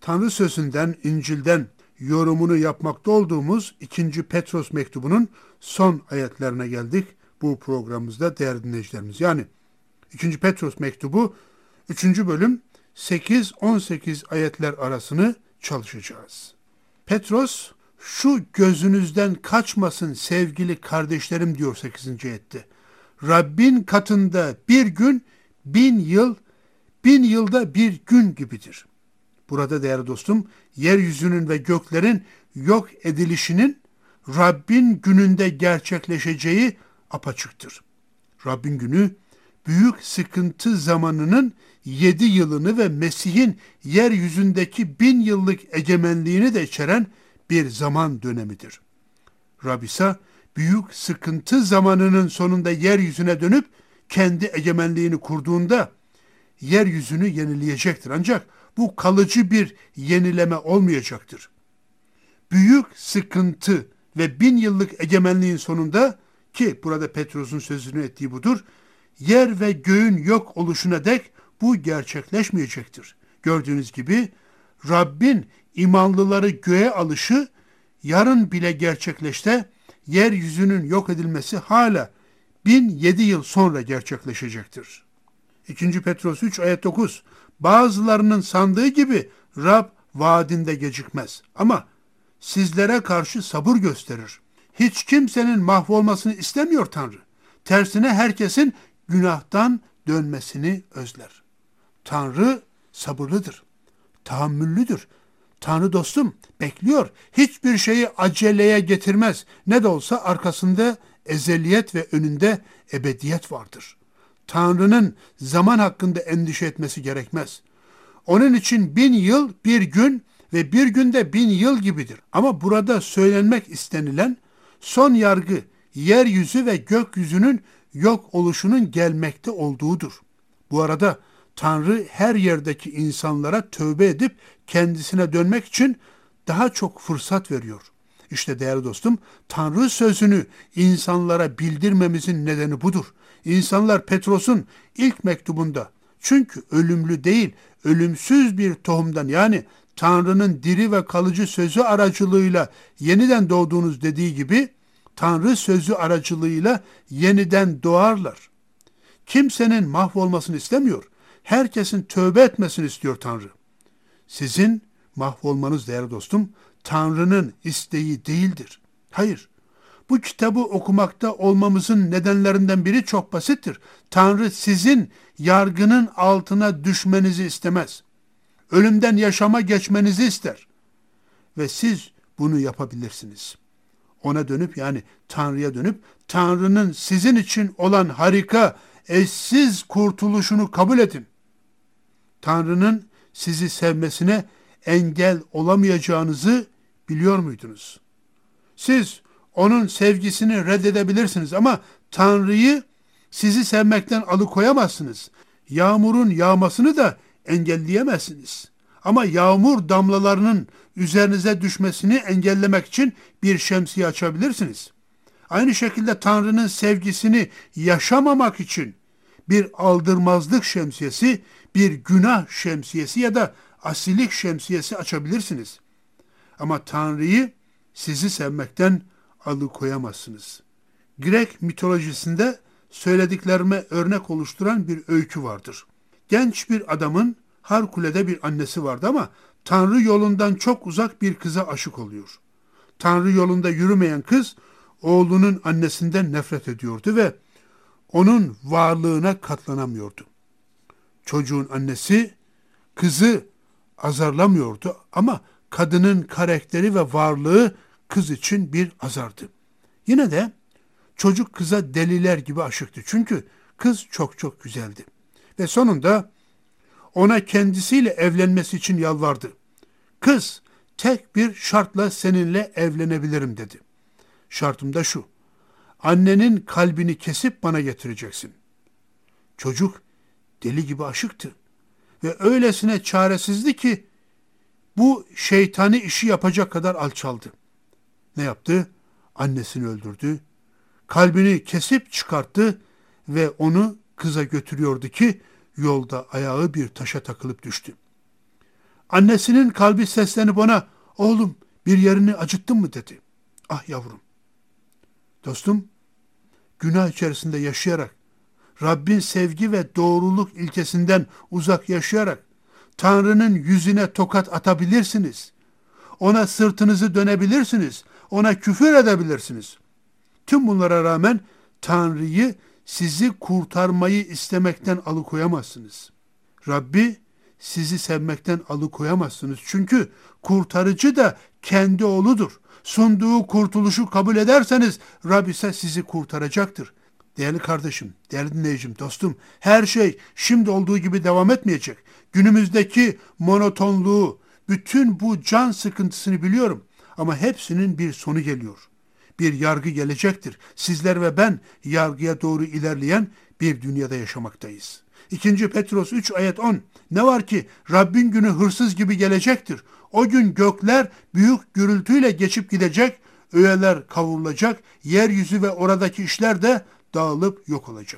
Tanrı sözünden, İncil'den yorumunu yapmakta olduğumuz 2. Petros mektubunun son ayetlerine geldik bu programımızda değerli dinleyicilerimiz. Yani 2. Petros mektubu 3. bölüm 8-18 ayetler arasını çalışacağız. Petros, şu gözünüzden kaçmasın sevgili kardeşlerim diyor 8. ayette. Rabbin katında bir gün 1000 yıl, 1000 yılda bir gün gibidir. Burada değerli dostum, yeryüzünün ve göklerin yok edilişinin Rabbin gününde gerçekleşeceği apaçıktır. Rabbin günü, büyük sıkıntı zamanının 7 yılını ve Mesih'in yeryüzündeki 1000 yıllık egemenliğini de içeren bir zaman dönemidir. Rab ise büyük sıkıntı zamanının sonunda yeryüzüne dönüp kendi egemenliğini kurduğunda yeryüzünü yenileyecektir. Ancak bu kalıcı bir yenileme olmayacaktır. Büyük sıkıntı ve 1000 yıllık egemenliğin sonunda, ki burada Petros'un sözünü ettiği budur, yer ve göğün yok oluşuna dek bu gerçekleşmeyecektir. Gördüğünüz gibi Rabbin imanlıları göğe alışı yarın bile gerçekleşse yeryüzünün yok edilmesi hala 1007 yıl sonra gerçekleşecektir. 2. Petros 3 ayet 9. Bazılarının sandığı gibi Rab vaadinde gecikmez ama sizlere karşı sabır gösterir. Hiç kimsenin mahvolmasını istemiyor Tanrı. Tersine herkesin günahtan dönmesini özler. Tanrı sabırlıdır, tahammüllüdür. Tanrı dostum bekliyor. Hiçbir şeyi aceleye getirmez. Ne de olsa arkasında ezeliyet ve önünde ebediyet vardır. Tanrı'nın zaman hakkında endişe etmesi gerekmez. Onun için 1000 yıl bir gün ve bir günde 1000 yıl gibidir. Ama burada söylenmek istenilen son yargı, yeryüzü ve gökyüzünün yok oluşunun gelmekte olduğudur. Bu arada Tanrı her yerdeki insanlara tövbe edip kendisine dönmek için daha çok fırsat veriyor. İşte değerli dostum, Tanrı sözünü insanlara bildirmemizin nedeni budur. İnsanlar Petros'un ilk mektubunda, çünkü ölümlü değil, ölümsüz bir tohumdan, yani Tanrı'nın diri ve kalıcı sözü aracılığıyla yeniden doğduğunuz dediği gibi, Tanrı sözü aracılığıyla yeniden doğarlar. Kimsenin mahvolmasını istemiyor. Herkesin tövbe etmesini istiyor Tanrı. Sizin mahvolmanız değerli dostum, Tanrı'nın isteği değildir. Hayır. Bu kitabı okumakta olmamızın nedenlerinden biri çok basittir. Tanrı sizin yargının altına düşmenizi istemez. Ölümden yaşama geçmenizi ister. Ve siz bunu yapabilirsiniz. Ona dönüp, yani Tanrı'ya dönüp Tanrı'nın sizin için olan harika, eşsiz kurtuluşunu kabul edin. Tanrı'nın sizi sevmesine engel olamayacağınızı biliyor muydunuz? Siz onun sevgisini reddedebilirsiniz ama Tanrı'yı sizi sevmekten alıkoyamazsınız. Yağmurun yağmasını da engelleyemezsiniz. Ama yağmur damlalarının üzerinize düşmesini engellemek için bir şemsiye açabilirsiniz. Aynı şekilde Tanrı'nın sevgisini yaşamamak için bir aldırmazlık şemsiyesi, bir günah şemsiyesi ya da asilik şemsiyesi açabilirsiniz. Ama Tanrı'yı sizi sevmekten alıkoyamazsınız. Grek mitolojisinde söylediklerime örnek oluşturan bir öykü vardır. Genç bir adamın harikulade bir annesi vardı ama Tanrı yolundan çok uzak bir kıza aşık oluyor. Tanrı yolunda yürümeyen kız oğlunun annesinden nefret ediyordu ve onun varlığına katlanamıyordu. Çocuğun annesi kızı azarlamıyordu ama kadının karakteri ve varlığı kız için bir azardı. Yine de çocuk kıza deliler gibi aşıktı. Çünkü kız çok çok güzeldi. Ve sonunda ona kendisiyle evlenmesi için yalvardı. Kız, tek bir şartla seninle evlenebilirim dedi. Şartım da şu: annenin kalbini kesip bana getireceksin. Çocuk deli gibi aşıktı ve öylesine çaresizdi ki bu şeytani işi yapacak kadar alçaldı. Ne yaptı? Annesini öldürdü. Kalbini kesip çıkarttı ve onu kıza götürüyordu ki yolda ayağı bir taşa takılıp düştü. Annesinin kalbi seslenip ona, oğlum bir yerini acıttın mı dedi. Ah yavrum. Dostum, günah içerisinde yaşayarak, Rabbin sevgi ve doğruluk ilkesinden uzak yaşayarak, Tanrı'nın yüzüne tokat atabilirsiniz. Ona sırtınızı dönebilirsiniz. Ona küfür edebilirsiniz. Tüm bunlara rağmen Tanrı'yı sizi kurtarmayı istemekten alıkoyamazsınız. Rabbi sizi sevmekten alıkoyamazsınız. Çünkü kurtarıcı da kendi oğludur. Sunduğu kurtuluşu kabul ederseniz Rabbi ise sizi kurtaracaktır. Değerli kardeşim, değerli dinleyicim, dostum, her şey şimdi olduğu gibi devam etmeyecek. Günümüzdeki monotonluğu, bütün bu can sıkıntısını biliyorum. Ama hepsinin bir sonu geliyor. Bir yargı gelecektir. Sizler ve ben yargıya doğru ilerleyen bir dünyada yaşamaktayız. 2. Petros 3 ayet 10. Ne var ki Rabbin günü hırsız gibi gelecektir. O gün gökler büyük gürültüyle geçip gidecek, öğeler kavrulacak, yeryüzü ve oradaki işler de dağılıp yok olacak.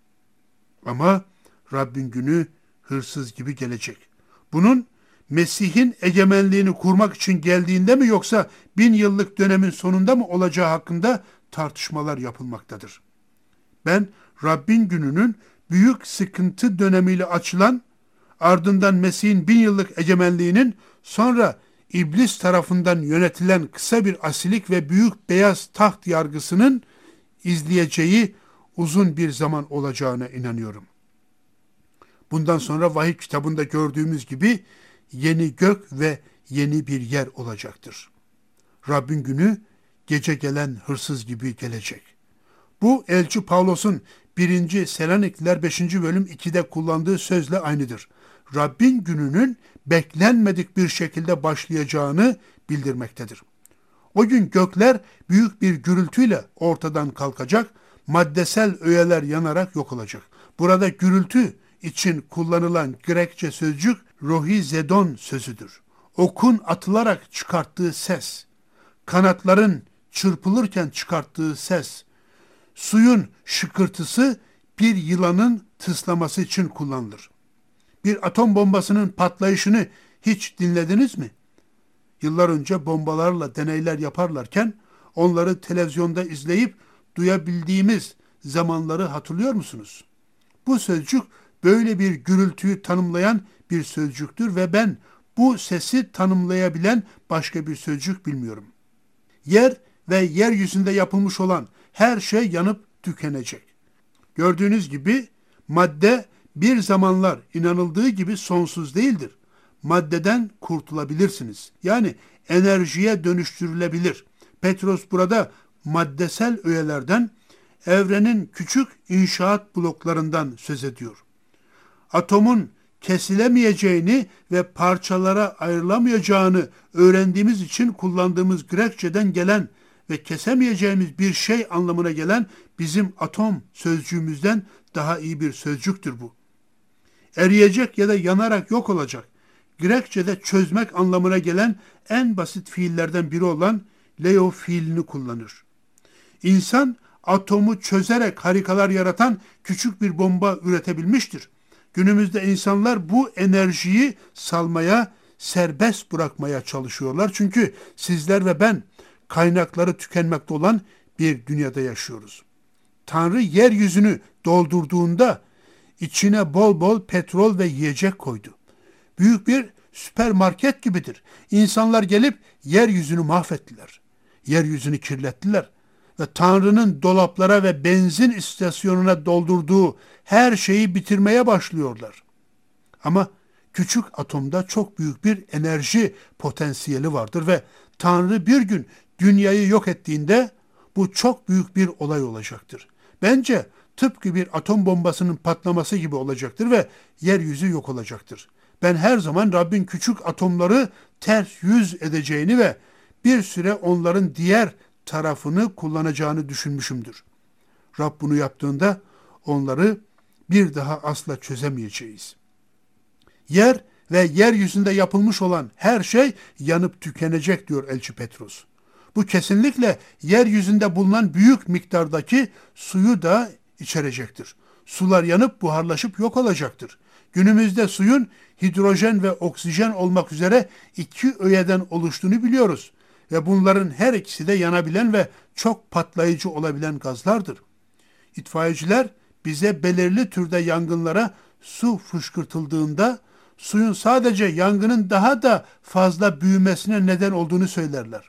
Ama Rabbin günü hırsız gibi gelecek. Bunun Mesih'in egemenliğini kurmak için geldiğinde mi yoksa 1000 yıllık dönemin sonunda mı olacağı hakkında tartışmalar yapılmaktadır. Ben Rabbin gününün büyük sıkıntı dönemiyle açılan, ardından Mesih'in 1000 yıllık egemenliğinin, sonra İblis tarafından yönetilen kısa bir asilik ve büyük beyaz taht yargısının izleyeceği uzun bir zaman olacağına inanıyorum. Bundan sonra vahiy kitabında gördüğümüz gibi yeni gök ve yeni bir yer olacaktır. Rabbin günü gece gelen hırsız gibi gelecek. Bu elçi Pavlos'un 1. Selanikliler 5. bölüm 2'de kullandığı sözle aynıdır. Rabbin gününün beklenmedik bir şekilde başlayacağını bildirmektedir. O gün gökler büyük bir gürültüyle ortadan kalkacak, maddesel öğeler yanarak yok olacak. Burada gürültü için kullanılan Grekçe sözcük rohizedon sözüdür. Okun atılarak çıkarttığı ses, kanatların çırpılırken çıkarttığı ses, suyun şıkırtısı bir yılanın tıslaması için kullanılır. Bir atom bombasının patlayışını hiç dinlediniz mi? Yıllar önce bombalarla deneyler yaparlarken onları televizyonda izleyip duyabildiğimiz zamanları hatırlıyor musunuz? Bu sözcük böyle bir gürültüyü tanımlayan bir sözcüktür ve ben bu sesi tanımlayabilen başka bir sözcük bilmiyorum. Yer ve yeryüzünde yapılmış olan her şey yanıp tükenecek. Gördüğünüz gibi madde bir zamanlar inanıldığı gibi sonsuz değildir. Maddeden kurtulabilirsiniz. Yani enerjiye dönüştürülebilir. Petros burada maddesel öğelerden, evrenin küçük inşaat bloklarından söz ediyor. Atomun kesilemeyeceğini ve parçalara ayrılamayacağını öğrendiğimiz için kullandığımız Grekçeden gelen ve kesemeyeceğimiz bir şey anlamına gelen bizim atom sözcüğümüzden daha iyi bir sözcüktür bu. Eriyecek ya da yanarak yok olacak. Grekçe'de çözmek anlamına gelen en basit fiillerden biri olan leo fiilini kullanır. İnsan atomu çözerek harikalar yaratan küçük bir bomba üretebilmiştir. Günümüzde insanlar bu enerjiyi salmaya, serbest bırakmaya çalışıyorlar. Çünkü sizler ve ben kaynakları tükenmekte olan bir dünyada yaşıyoruz. Tanrı yeryüzünü doldurduğunda içine bol bol petrol ve yiyecek koydu. Büyük bir süpermarket gibidir. İnsanlar gelip yeryüzünü mahvettiler. Yeryüzünü kirlettiler. Ve Tanrı'nın dolaplara ve benzin istasyonuna doldurduğu her şeyi bitirmeye başlıyorlar. Ama küçük atomda çok büyük bir enerji potansiyeli vardır ve Tanrı bir gün dünyayı yok ettiğinde bu çok büyük bir olay olacaktır. Bence tıpkı bir atom bombasının patlaması gibi olacaktır ve yeryüzü yok olacaktır. Ben her zaman Rabbin küçük atomları ters yüz edeceğini ve bir süre onların diğer tarafını kullanacağını düşünmüşümdür. Rab bunu yaptığında onları bir daha asla çözemeyeceğiz. Yer ve yeryüzünde yapılmış olan her şey yanıp tükenecek diyor elçi Petrus. Bu kesinlikle yeryüzünde bulunan büyük miktardaki suyu da içerecektir. Sular yanıp buharlaşıp yok olacaktır. Günümüzde suyun hidrojen ve oksijen olmak üzere iki öğeden oluştuğunu biliyoruz. Ve bunların her ikisi de yanabilen ve çok patlayıcı olabilen gazlardır. İtfaiyeciler bize belirli türde yangınlara su fışkırtıldığında suyun sadece yangının daha da fazla büyümesine neden olduğunu söylerler.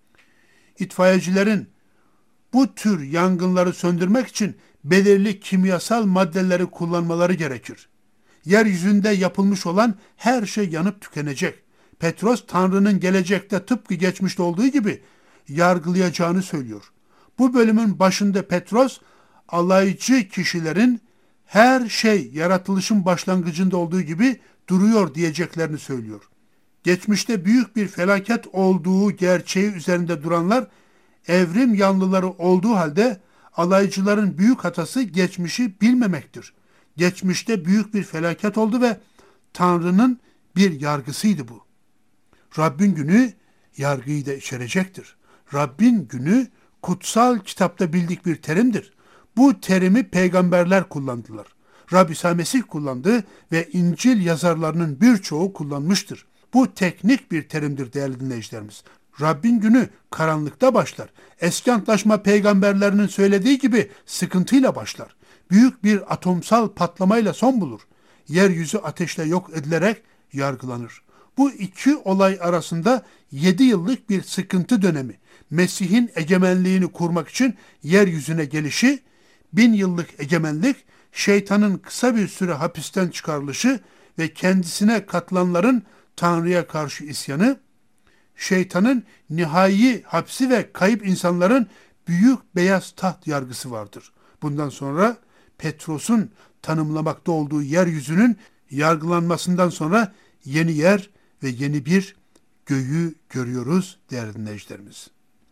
İtfaiyecilerin bu tür yangınları söndürmek için belirli kimyasal maddeleri kullanmaları gerekir. Yeryüzünde yapılmış olan her şey yanıp tükenecek. Petros, Tanrı'nın gelecekte tıpkı geçmişte olduğu gibi yargılayacağını söylüyor. Bu bölümün başında Petros, alaycı kişilerin her şey yaratılışın başlangıcında olduğu gibi duruyor diyeceklerini söylüyor. Geçmişte büyük bir felaket olduğu gerçeği üzerinde duranlar, evrim yanlıları olduğu halde alaycıların büyük hatası geçmişi bilmemektir. Geçmişte büyük bir felaket oldu ve Tanrı'nın bir yargısıydı bu. Rabbin günü yargıyı da içerecektir. Rabbin günü kutsal kitapta bildik bir terimdir. Bu terimi peygamberler kullandılar. Rab İsa Mesih kullandı ve İncil yazarlarının birçoğu kullanmıştır. Bu teknik bir terimdir değerli dinleyicilerimiz. Rabbin günü karanlıkta başlar. Eski antlaşma peygamberlerinin söylediği gibi sıkıntıyla başlar. Büyük bir atomsal patlamayla son bulur. Yeryüzü ateşle yok edilerek yargılanır. Bu iki olay arasında 7 yıllık bir sıkıntı dönemi, Mesih'in egemenliğini kurmak için yeryüzüne gelişi, 1000 yıllık egemenlik, şeytanın kısa bir süre hapisten çıkarılışı ve kendisine katılanların Tanrı'ya karşı isyanı, şeytanın nihai hapsi ve kayıp insanların büyük beyaz taht yargısı vardır. Bundan sonra Petros'un tanımlamakta olduğu yeryüzünün yargılanmasından sonra yeni yer ve yeni bir göğü görüyoruz değerli dinleyicilerimiz.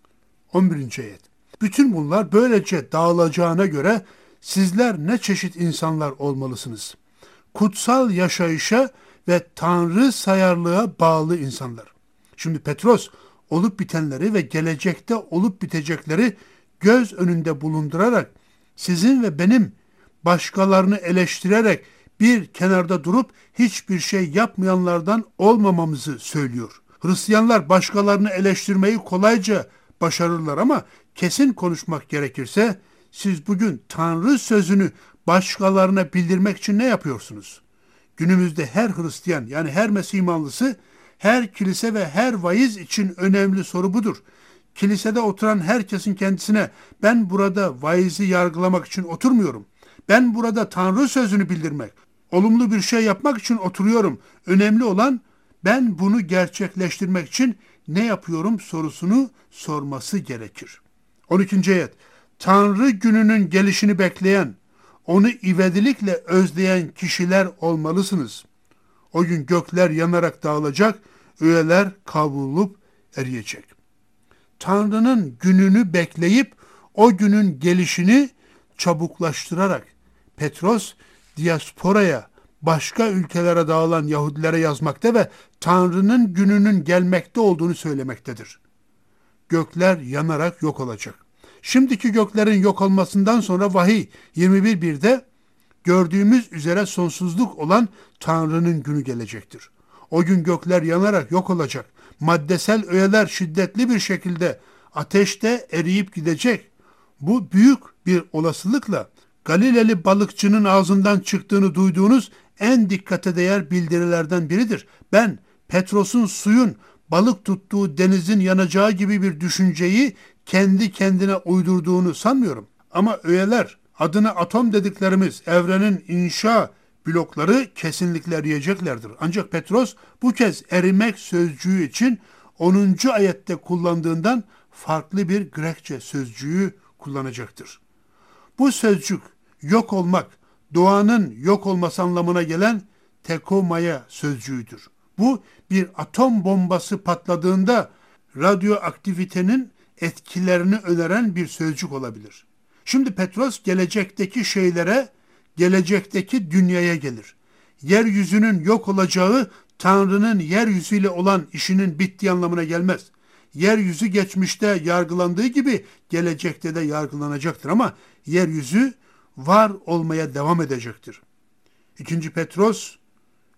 11. ayet. Bütün bunlar böylece dağılacağına göre sizler ne çeşit insanlar olmalısınız? Kutsal yaşayışa ve Tanrı sayarlığa bağlı insanlar. Şimdi Petros olup bitenleri ve gelecekte olup bitecekleri göz önünde bulundurarak sizin ve benim başkalarını eleştirerek bir kenarda durup hiçbir şey yapmayanlardan olmamamızı söylüyor. Hristiyanlar başkalarını eleştirmeyi kolayca başarırlar ama kesin konuşmak gerekirse siz bugün Tanrı sözünü başkalarına bildirmek için ne yapıyorsunuz? Günümüzde her Hristiyan yani her Mesih imanlısı, her kilise ve her vaiz için önemli soru budur. Kilisede oturan herkesin kendisine ben burada vaizi yargılamak için oturmuyorum. Ben burada Tanrı sözünü bildirmek, olumlu bir şey yapmak için oturuyorum. Önemli olan ben bunu gerçekleştirmek için ne yapıyorum sorusunu sorması gerekir. 12. ayet. Tanrı gününün gelişini bekleyen, onu ivedilikle özleyen kişiler olmalısınız. O gün gökler yanarak dağılacak, öğeler kavrulup eriyecek. Tanrı'nın gününü bekleyip o günün gelişini çabuklaştırarak Petros diasporaya, başka ülkelere dağılan Yahudilere yazmakta ve Tanrı'nın gününün gelmekte olduğunu söylemektedir. Gökler yanarak yok olacak. Şimdiki göklerin yok olmasından sonra Vahiy 21.1'de gördüğümüz üzere sonsuzluk olan Tanrı'nın günü gelecektir. O gün gökler yanarak yok olacak. Maddesel öğeler şiddetli bir şekilde ateşte eriyip gidecek. Bu büyük bir olasılıkla Galileli balıkçının ağzından çıktığını duyduğunuz en dikkate değer bildirilerden biridir. Ben Petros'un suyun balık tuttuğu denizin yanacağı gibi bir düşünceyi kendi kendine uydurduğunu sanmıyorum. Ama öğeler, adına atom dediklerimiz evrenin inşa blokları kesinlikle eriyeceklerdir. Ancak Petros bu kez erimek sözcüğü için 10. ayette kullandığından farklı bir Grekçe sözcüğü kullanacaktır. Bu sözcük yok olmak, doğanın yok olması anlamına gelen tekomaya sözcüğüdür. Bu bir atom bombası patladığında radyoaktivitenin etkilerini öneren bir sözcük olabilir. Şimdi Petros gelecekteki şeylere, gelecekteki dünyaya gelir. Yeryüzünün yok olacağı Tanrı'nın yeryüzüyle olan işinin bittiği anlamına gelmez. Yeryüzü geçmişte yargılandığı gibi gelecekte de yargılanacaktır ama yeryüzü var olmaya devam edecektir. 2. Petros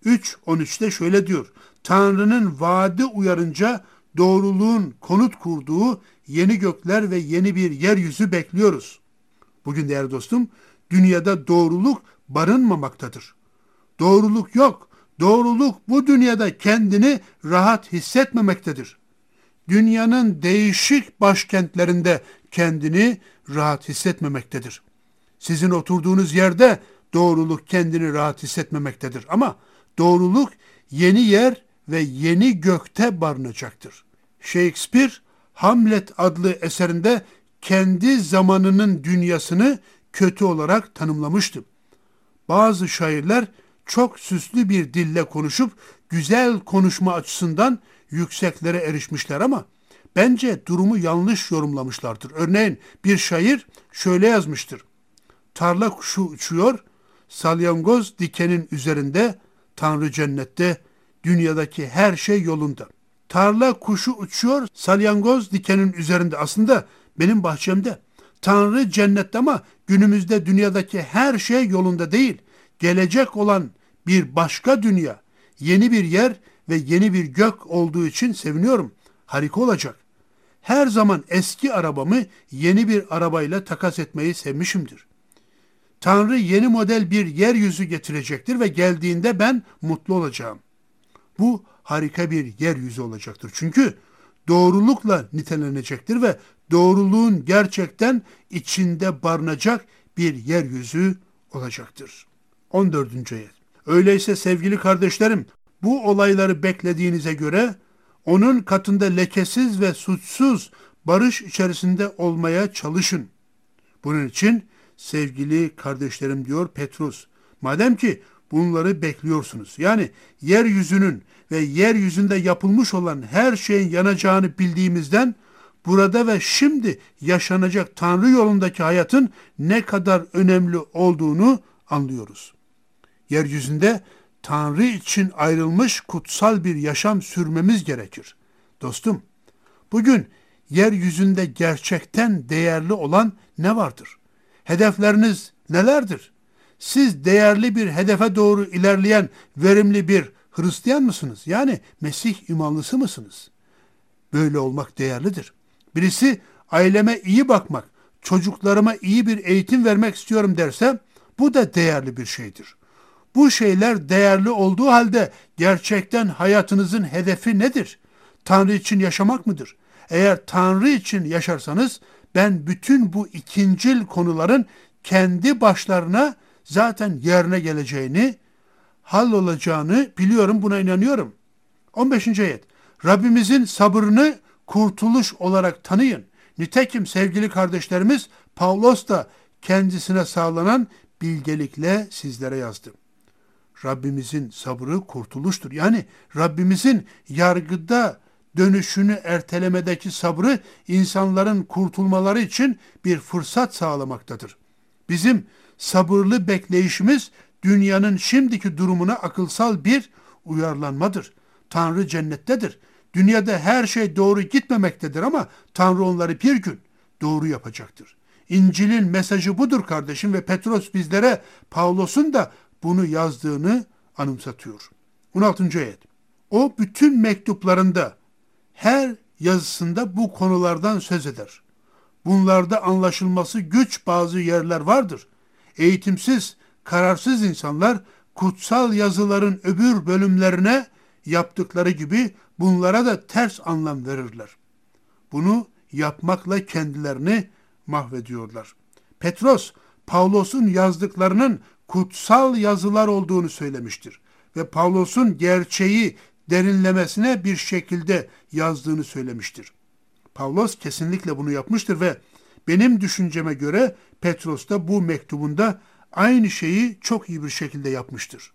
3:13'te şöyle diyor. Tanrı'nın vaadi uyarınca doğruluğun konut kurduğu yeni gökler ve yeni bir yeryüzü bekliyoruz. Bugün değerli dostum, dünyada doğruluk barınmamaktadır. Doğruluk yok. Doğruluk bu dünyada kendini rahat hissetmemektedir. Dünyanın değişik başkentlerinde kendini rahat hissetmemektedir. Sizin oturduğunuz yerde doğruluk kendini rahat hissetmemektedir. Ama doğruluk yeni yer ve yeni gökte barınacaktır. Shakespeare, Hamlet adlı eserinde kendi zamanının dünyasını kötü olarak tanımlamıştı. Bazı şairler çok süslü bir dille konuşup güzel konuşma açısından yükseklere erişmişler ama bence durumu yanlış yorumlamışlardır. Örneğin bir şair şöyle yazmıştır. Tarla kuşu uçuyor, salyangoz dikenin üzerinde, Tanrı cennette, dünyadaki her şey yolunda. Tarla kuşu uçuyor, salyangoz dikenin üzerinde. Aslında benim bahçemde. Tanrı cennette ama günümüzde dünyadaki her şey yolunda değil. Gelecek olan bir başka dünya, yeni bir yer ve yeni bir gök olduğu için seviniyorum. Harika olacak. Her zaman eski arabamı yeni bir arabayla takas etmeyi sevmişimdir. Tanrı yeni model bir yeryüzü getirecektir ve geldiğinde ben mutlu olacağım. Bu harika bir yeryüzü olacaktır. Çünkü doğrulukla nitelenecektir ve doğruluğun gerçekten içinde barınacak bir yeryüzü olacaktır. 14. ayet. Öyleyse sevgili kardeşlerim, bu olayları beklediğinize göre onun katında lekesiz ve suçsuz barış içerisinde olmaya çalışın. Bunun için sevgili kardeşlerim diyor Petrus, madem ki bunları bekliyorsunuz, yani yeryüzünün ve yeryüzünde yapılmış olan her şeyin yanacağını bildiğimizden burada ve şimdi yaşanacak Tanrı yolundaki hayatın ne kadar önemli olduğunu anlıyoruz. Yeryüzünde Tanrı için ayrılmış kutsal bir yaşam sürmemiz gerekir. Dostum, bugün yeryüzünde gerçekten değerli olan ne vardır? Hedefleriniz nelerdir? Siz değerli bir hedefe doğru ilerleyen verimli bir Hristiyan mısınız? Yani Mesih imanlısı mısınız? Böyle olmak değerlidir. Birisi aileme iyi bakmak, çocuklarıma iyi bir eğitim vermek istiyorum derse bu da değerli bir şeydir. Bu şeyler değerli olduğu halde gerçekten hayatınızın hedefi nedir? Tanrı için yaşamak mıdır? Eğer Tanrı için yaşarsanız ben bütün bu ikincil konuların kendi başlarına zaten yerine geleceğini, hallolacağını biliyorum, buna inanıyorum. 15. ayet. Rabbimizin sabrını kurtuluş olarak tanıyın. Nitekim sevgili kardeşlerimiz Pavlos da kendisine sağlanan bilgelikle sizlere yazdı. Rabbimizin sabrı kurtuluştur. Yani Rabbimizin yargıda dönüşünü ertelemedeki sabrı insanların kurtulmaları için bir fırsat sağlamaktadır. Bizim sabırlı bekleyişimiz dünyanın şimdiki durumuna akılsal bir uyarlanmadır. Tanrı cennettedir. Dünyada her şey doğru gitmemektedir ama Tanrı onları bir gün doğru yapacaktır. İncil'in mesajı budur kardeşim ve Petros bizlere Pavlos'un da bunu yazdığını anımsatıyor. 16. ayet. O bütün mektuplarında, her yazısında bu konulardan söz eder. Bunlarda anlaşılması güç bazı yerler vardır. Eğitimsiz, kararsız insanlar kutsal yazıların öbür bölümlerine yaptıkları gibi bunlara da ters anlam verirler. Bunu yapmakla kendilerini mahvediyorlar. Petros, Pavlos'un yazdıklarının kutsal yazılar olduğunu söylemiştir. Ve Pavlos'un gerçeği derinlemesine bir şekilde yazdığını söylemiştir. Pavlos kesinlikle bunu yapmıştır ve benim düşünceme göre Petros da bu mektubunda aynı şeyi çok iyi bir şekilde yapmıştır.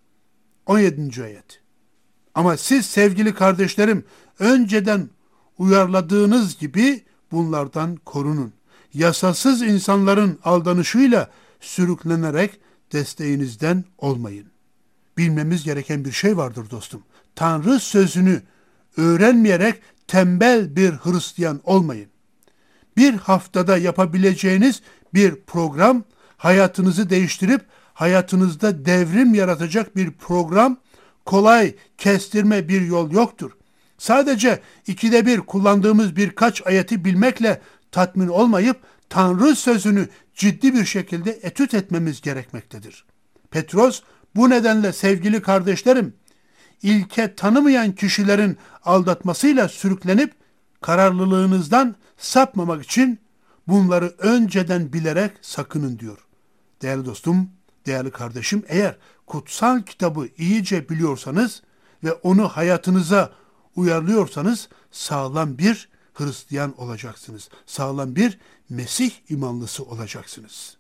17. ayet. Ama siz sevgili kardeşlerim önceden uyarladığınız gibi bunlardan korunun. Yasasız insanların aldanışıyla sürüklenerek desteğinizden olmayın. Bilmemiz gereken bir şey vardır dostum. Tanrı sözünü öğrenmeyerek tembel bir Hristiyan olmayın. Bir haftada yapabileceğiniz bir program, hayatınızı değiştirip hayatınızda devrim yaratacak bir program kolay, kestirme bir yol yoktur. Sadece ikide bir kullandığımız birkaç ayeti bilmekle tatmin olmayıp Tanrı sözünü ciddi bir şekilde etüt etmemiz gerekmektedir. Petros bu nedenle sevgili kardeşlerim, ilke tanımayan kişilerin aldatmasıyla sürüklenip kararlılığınızdan sapmamak için bunları önceden bilerek sakının diyor. Değerli dostum, değerli kardeşim, eğer kutsal kitabı iyice biliyorsanız ve onu hayatınıza uyarlıyorsanız sağlam bir Hristiyan olacaksınız. Sağlam bir Mesih imanlısı olacaksınız.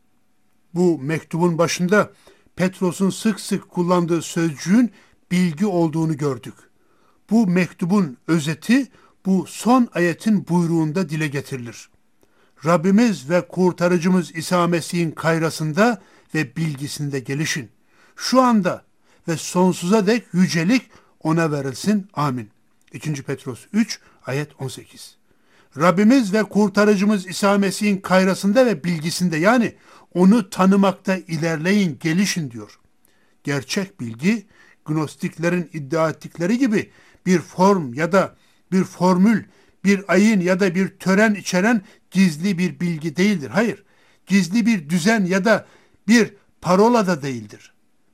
Bu mektubun başında Petros'un sık sık kullandığı sözcüğün bilgi olduğunu gördük. Bu mektubun özeti bu son ayetin buyruğunda dile getirilir. Rabbimiz ve kurtarıcımız İsa Mesih'in kayrasında ve bilgisinde gelişin. Şu anda ve sonsuza dek yücelik ona verilsin. Amin. 2. Petros 3 ayet 18. Rabbimiz ve kurtarıcımız İsa Mesih'in kayrasında ve bilgisinde, yani onu tanımakta ilerleyin, gelişin diyor. Gerçek bilgi, Gnostiklerin iddia ettikleri gibi bir form ya da bir formül, bir ayin ya da bir tören içeren gizli bir bilgi değildir. Hayır, gizli bir düzen ya da bir parola da değildir.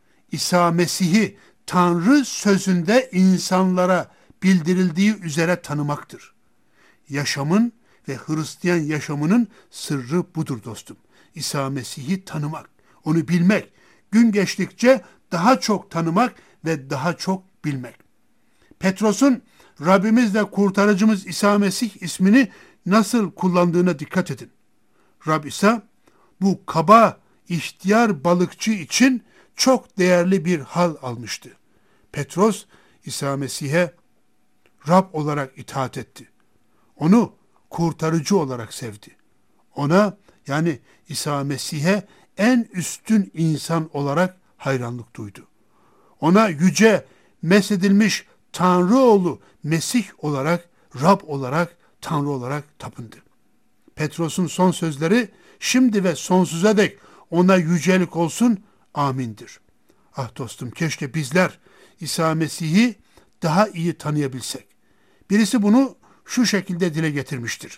İsa Mesih'i Tanrı sözünde insanlara bildirildiği üzere tanımaktır. Yaşamın ve Hristiyan yaşamının sırrı budur dostum. İsa Mesih'i tanımak, onu bilmek, gün geçtikçe daha çok tanımak ve daha çok bilmek. Petros'un Rabbimiz ve kurtarıcımız İsa Mesih ismini nasıl kullandığına dikkat edin. Rab İsa bu kaba, ihtiyar balıkçı için çok değerli bir hal almıştı. Petros İsa Mesih'e Rab olarak itaat etti. Onu kurtarıcı olarak sevdi. Ona, yani İsa Mesih'e en üstün insan olarak hayranlık duydu. Ona yüce, mesedilmiş Tanrı oğlu Mesih olarak, Rab olarak, Tanrı olarak tapındı. Petros'un son sözleri şimdi ve sonsuza dek ona yücelik olsun, amindir. Ah dostum, keşke bizler İsa Mesih'i daha iyi tanıyabilsek. Birisi bunu şu şekilde dile getirmiştir.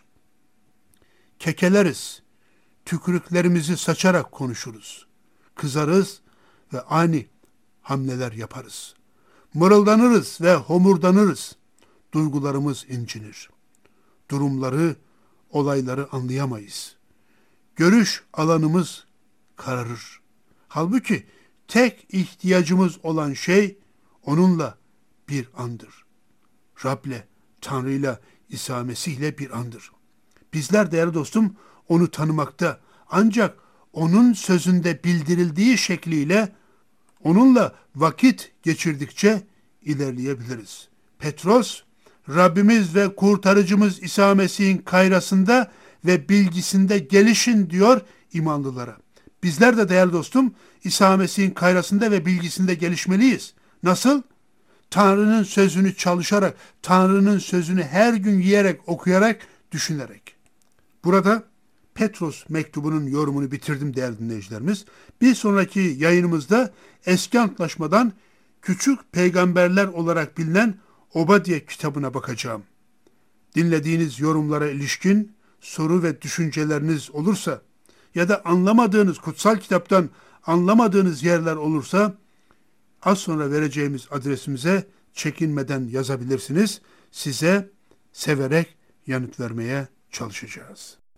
Kekeleriz, tükürüklerimizi saçarak konuşuruz, kızarız ve ani hamleler yaparız. Mırıldanırız ve homurdanırız. Duygularımız incinir. Durumları, olayları anlayamayız. Görüş alanımız kararır. Halbuki tek ihtiyacımız olan şey onunla bir andır. Rab'le, Tanrı'yla, İsa Mesih'le bir andır. Bizler değerli dostum onu tanımakta, ancak onun sözünde bildirildiği şekliyle onunla vakit geçirdikçe ilerleyebiliriz. Petros, Rabbimiz ve kurtarıcımız İsa Mesih'in kayrasında ve bilgisinde gelişin diyor imanlılara. Bizler de değerli dostum İsa Mesih'in kayrasında ve bilgisinde gelişmeliyiz. Nasıl? Tanrı'nın sözünü çalışarak, Tanrı'nın sözünü her gün yiyerek, okuyarak, düşünerek. Burada Petros mektubunun yorumunu bitirdim değerli dinleyicilerimiz. Bir sonraki yayınımızda Eski Antlaşmadan küçük peygamberler olarak bilinen Obadya kitabına bakacağım. Dinlediğiniz yorumlara ilişkin soru ve düşünceleriniz olursa ya da anlamadığınız, kutsal kitaptan anlamadığınız yerler olursa az sonra vereceğimiz adresimize çekinmeden yazabilirsiniz. Size severek yanıt vermeye çalışacağız.